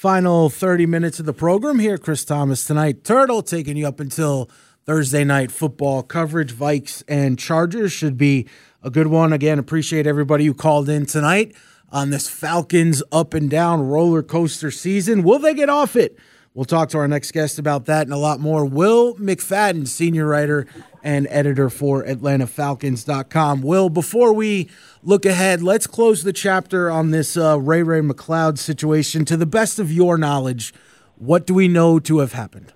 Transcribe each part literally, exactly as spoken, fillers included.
Final thirty minutes of the program here. Chris Thomas tonight. Turtle taking you up until Thursday night football coverage. Vikes and Chargers should be a good one. Again, appreciate everybody who called in tonight on this Falcons up and down roller coaster season. Will they get off it? We'll talk to our next guest about that and a lot more. Will McFadden, senior writer and editor for Atlanta Falcons dot com. Will, before we look ahead, let's close the chapter on this uh, Ray Ray McCloud situation. To the best of your knowledge, what do we know to have happened?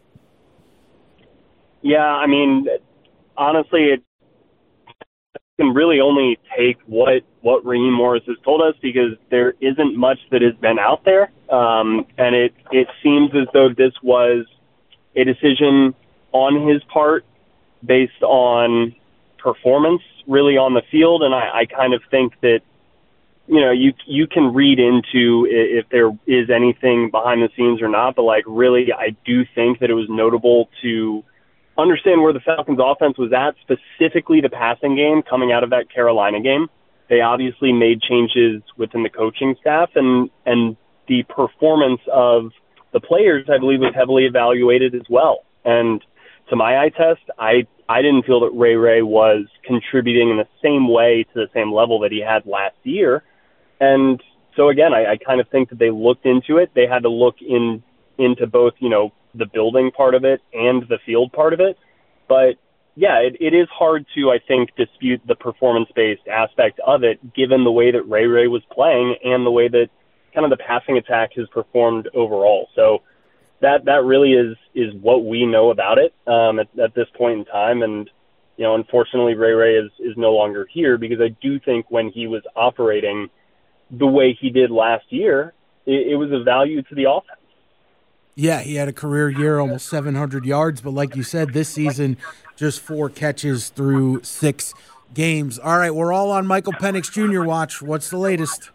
Yeah, I mean, honestly, it can really only take what, what Raheem Morris has told us because there isn't much that has been out there. Um, and it, it seems as though this was a decision on his part based on performance really on the field. And I, I kind of think that, you know, you, you can read into if there is anything behind the scenes or not, but like really, I do think that it was notable to understand where the Falcons offense was at, specifically the passing game coming out of that Carolina game. They obviously made changes within the coaching staff, and, and the performance of the players, I believe, was heavily evaluated as well. And to my eye test, I, I didn't feel that Ray Ray was contributing in the same way to the same level that he had last year. And so again, I, I kind of think that they looked into it. They had to look in into both, you know, the building part of it and the field part of it. But yeah, it, it is hard to, I think, dispute the performance-based aspect of it, given the way that Ray Ray was playing and the way that kind of the passing attack has performed overall. So that, that really is, is what we know about it um, at, at this point in time. And, you know, unfortunately, Ray Ray is, is no longer here because I do think when he was operating the way he did last year, it, it was a value to the offense. Yeah, he had a career year, almost seven hundred yards. But like you said, this season, just four catches through six games. All right, we're all on Michael Penix Junior watch. What's the latest?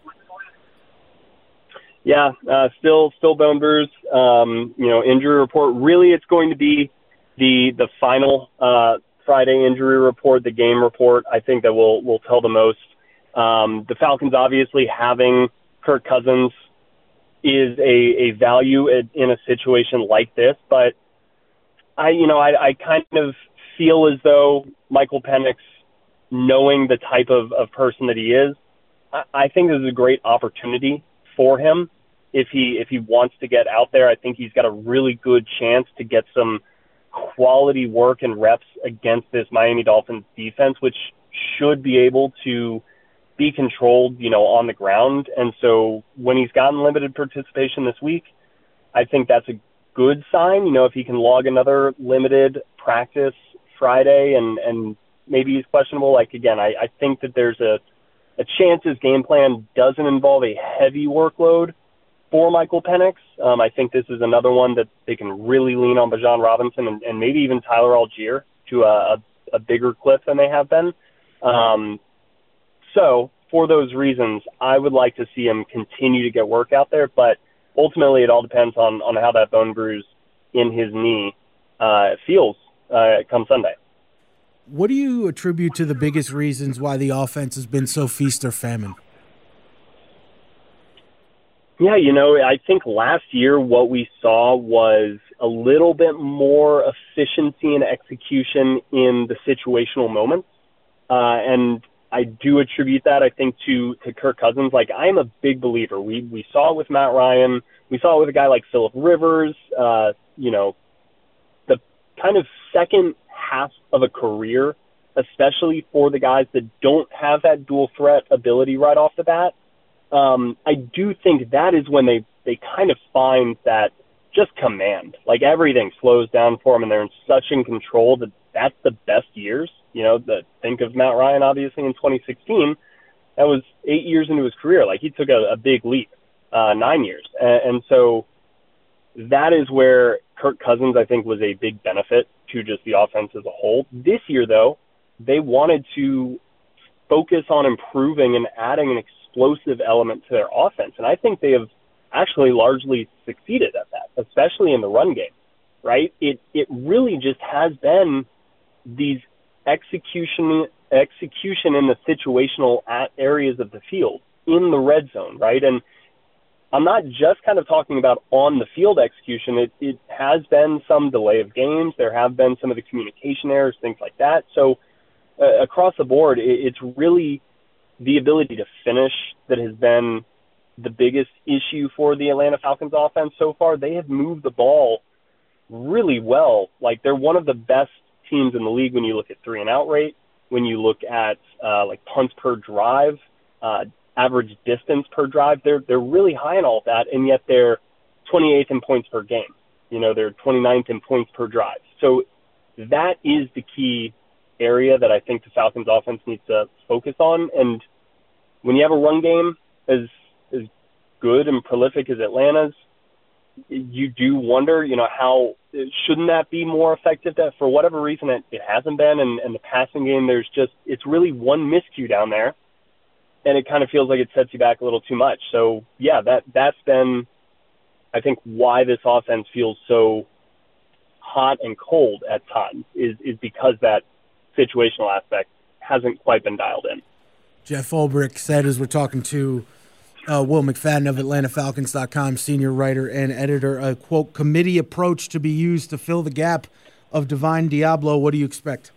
Yeah, uh, still still bone bruise. Um, you know, injury report. Really, it's going to be the the final uh, Friday injury report, the game report. I think that will will tell the most. Um, the Falcons obviously having Kirk Cousins is a, a value in a situation like this, but I, you know, I, I kind of feel as though Michael Penix, knowing the type of, of person that he is, I, I think this is a great opportunity for him. If he, if he wants to get out there, I think he's got a really good chance to get some quality work and reps against this Miami Dolphins defense, which should be able to be controlled, you know, on the ground. And so when he's gotten limited participation this week, I think that's a good sign. You know, if he can log another limited practice Friday and, and maybe he's questionable, like, again, I, I think that there's a, a chance his game plan doesn't involve a heavy workload for Michael Penix. Um, I think this is another one that they can really lean on Bijan Robinson and, and maybe even Tyler Algier to a, a, a bigger clip than they have been. Um, So for those reasons, I would like to see him continue to get work out there, but ultimately it all depends on, on how that bone bruise in his knee uh, feels uh, come Sunday. What do you attribute to the biggest reasons why the offense has been so feast or famine? Yeah, you know, I think last year what we saw was a little bit more efficiency and execution in the situational moments. Uh, and I do attribute that, I think, to, to Kirk Cousins. Like, I'm a big believer. We we saw it with Matt Ryan. We saw it with a guy like Phillip Rivers. Uh, you know, the kind of second half of a career, especially for the guys that don't have that dual threat ability right off the bat, um, I do think that is when they, they kind of find that just command. Like, everything slows down for them, and they're in such in control that that's the best years. You know, the, think of Matt Ryan, obviously, in twenty sixteen. That was eight years into his career. Like, he took a, a big leap, uh, nine years. And, and so that is where Kirk Cousins, I think, was a big benefit to just the offense as a whole. This year, though, they wanted to focus on improving and adding an explosive element to their offense. And I think they have actually largely succeeded at that, especially in the run game, right? It it really just has been these execution execution in the situational areas of the field in the red zone, right? And I'm not just kind of talking about on the field execution. It, it has been some delay of games. There have been some of the communication errors, things like that. So uh, across the board, it, it's really the ability to finish that has been the biggest issue for the Atlanta Falcons offense so far. They have moved the ball really well. Like, they're one of the best teams in the league when you look at three and out rate, when you look at uh, like punts per drive, uh, average distance per drive. They're they're really high in all of that, and yet they're twenty-eighth in points per game. You know, they're twenty-ninth in points per drive. So that is the key area that I think the Falcons offense needs to focus on. And when you have a run game as as good and prolific as Atlanta's, you do wonder, you know, how shouldn't that be more effective? That for whatever reason it, it hasn't been, and, and the passing game, there's just it's really one miscue down there, and it kind of feels like it sets you back a little too much. So yeah, that that's been, I think, why this offense feels so hot and cold at times is is because that situational aspect hasn't quite been dialed in. Jeff Ulbrich said, as we're talking to Uh, Will McFadden of Atlanta Falcons dot com, senior writer and editor, a, quote, committee approach to be used to fill the gap of Divine Deablo. What do you expect?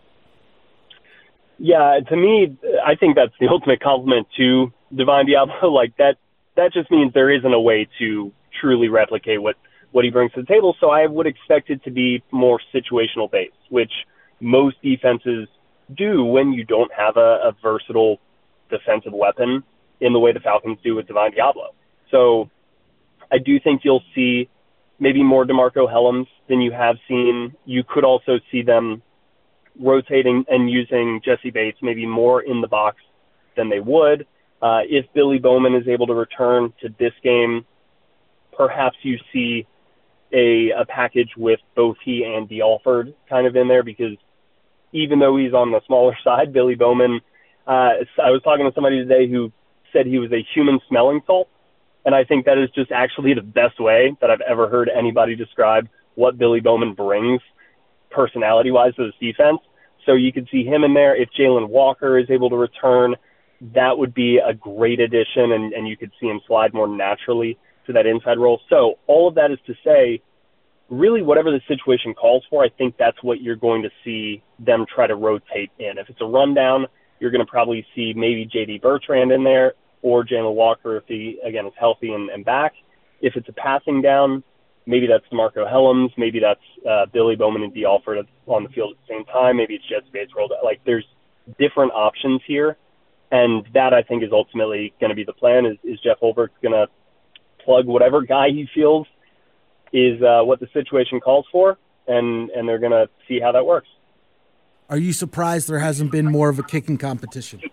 Yeah, to me, I think that's the ultimate compliment to Divine Deablo. Like, that that just means there isn't a way to truly replicate what, what he brings to the table. So I would expect it to be more situational based, which most defenses do when you don't have a, a versatile defensive weapon in the way the Falcons do with Divine Deablo. So I do think you'll see maybe more DeMarco Hellams than you have seen. You could also see them rotating and using Jesse Bates maybe more in the box than they would. Uh, if Billy Bowman is able to return to this game, perhaps you see a, a package with both he and D. Alford kind of in there, because even though he's on the smaller side, Billy Bowman, uh, I was talking to somebody today who said he was a human smelling salt, and I think that is just actually the best way that I've ever heard anybody describe what Billy Bowman brings personality-wise to this defense. So you could see him in there. If Jalen Walker is able to return, that would be a great addition, and, and you could see him slide more naturally to that inside role. So all of that is to say, really whatever the situation calls for, I think that's what you're going to see them try to rotate in. If it's a rundown, you're going to probably see maybe J D Bertrand in there, or Jalen Walker if he, again, is healthy and, and back. If it's a passing down, maybe that's DeMarco Hellams, maybe that's uh, Billy Bowman and D. Alford on the field at the same time, maybe it's Jesse Bates rolled out. Like, there's different options here, and that, I think, is ultimately going to be the plan, is, is Jeff Ulbrich going to plug whatever guy he feels is uh, what the situation calls for, and, and they're going to see how that works. Are you surprised there hasn't been more of a kicking competition?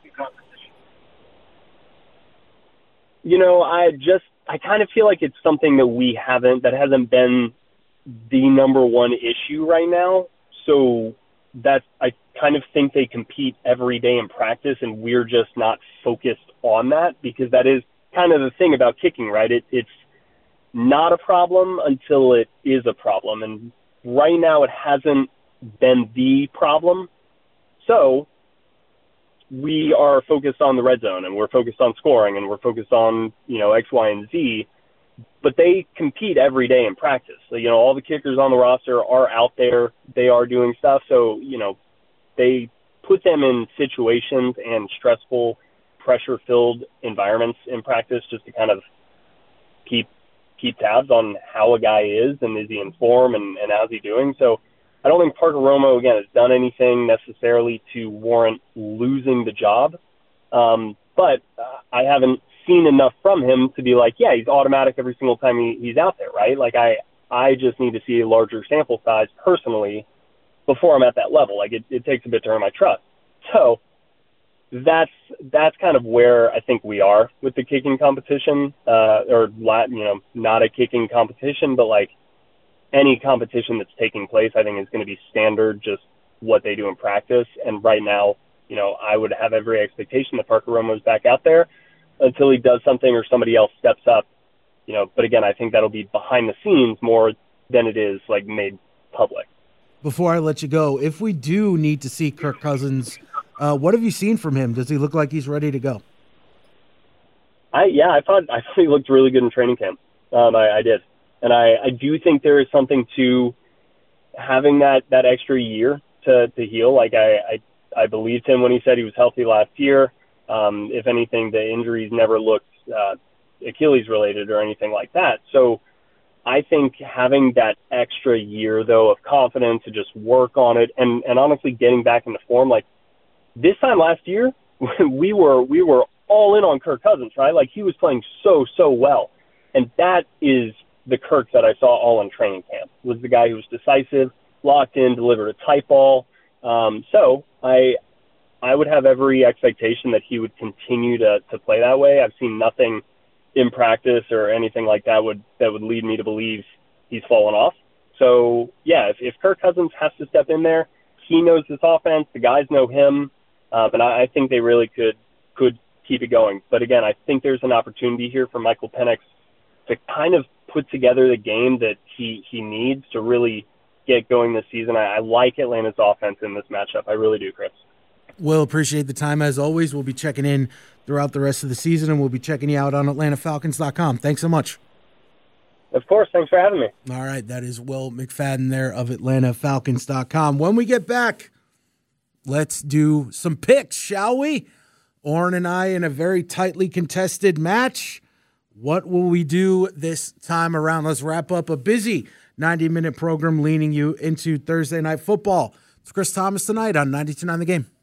You know, I just, I kind of feel like it's something that we haven't, that hasn't been the number one issue right now. So that, I kind of think they compete every day in practice, and we're just not focused on that, because that is kind of the thing about kicking, right? It, it's not a problem until it is a problem. And right now it hasn't been the problem. So we are focused on the red zone, and we're focused on scoring, and we're focused on, you know, X, Y, and Z, but they compete every day in practice. So, you know, all the kickers on the roster are out there. They are doing stuff. So, you know, they put them in situations and stressful, pressure-filled environments in practice just to kind of keep keep tabs on how a guy is, and is he in form, and, and how's he doing. So I don't think Parker Romo, again, has done anything necessarily to warrant losing the job. Um, but uh, I haven't seen enough from him to be like, yeah, he's automatic every single time he, he's out there, right? Like, I, I just need to see a larger sample size personally before I'm at that level. Like, it, it takes a bit to earn my trust. So that's that's kind of where I think we are with the kicking competition, uh, or, you know, not a kicking competition, but like, any competition that's taking place, I think, is going to be standard, just what they do in practice. And right now, you know, I would have every expectation that Parker Romo is back out there until he does something or somebody else steps up, you know. But again, I think that'll be behind the scenes more than it is like made public. Before I let you go, if we do need to see Kirk Cousins, uh, what have you seen from him? Does he look like he's ready to go? I yeah, I thought I thought he looked really good in training camp. Um, I, I did, and I, I do think there is something to having that, that extra year to, to heal. Like I, I I believed him when he said he was healthy last year. Um, if anything, the injuries never looked uh, Achilles related or anything like that. So I think having that extra year though of confidence to just work on it and, and honestly getting back into form, like this time last year, we were we were all in on Kirk Cousins, right? Like he was playing so, so well. And that is the Kirk that I saw all in training camp, was the guy who was decisive, locked in, delivered a tight ball. Um, so I I would have every expectation that he would continue to, to play that way. I've seen nothing in practice or anything like that would that would lead me to believe he's fallen off. So, yeah, if, if Kirk Cousins has to step in there, he knows this offense, the guys know him, um, and I, I think they really could could keep it going. But, again, I think there's an opportunity here for Michael Penix to kind of put together the game that he, he needs to really get going this season. I, I like Atlanta's offense in this matchup. I really do, Chris. Will, appreciate the time as always. We'll be checking in throughout the rest of the season, and we'll be checking you out on Atlanta Falcons dot com. Thanks so much. Of course. Thanks for having me. All right. That is Will McFadden there of Atlanta Falcons dot com. When we get back, let's do some picks, shall we? Oren and I in a very tightly contested match. What will we do this time around? Let's wrap up a busy ninety-minute program leading you into Thursday Night Football. It's Chris Thomas tonight on ninety-two point nine The Game.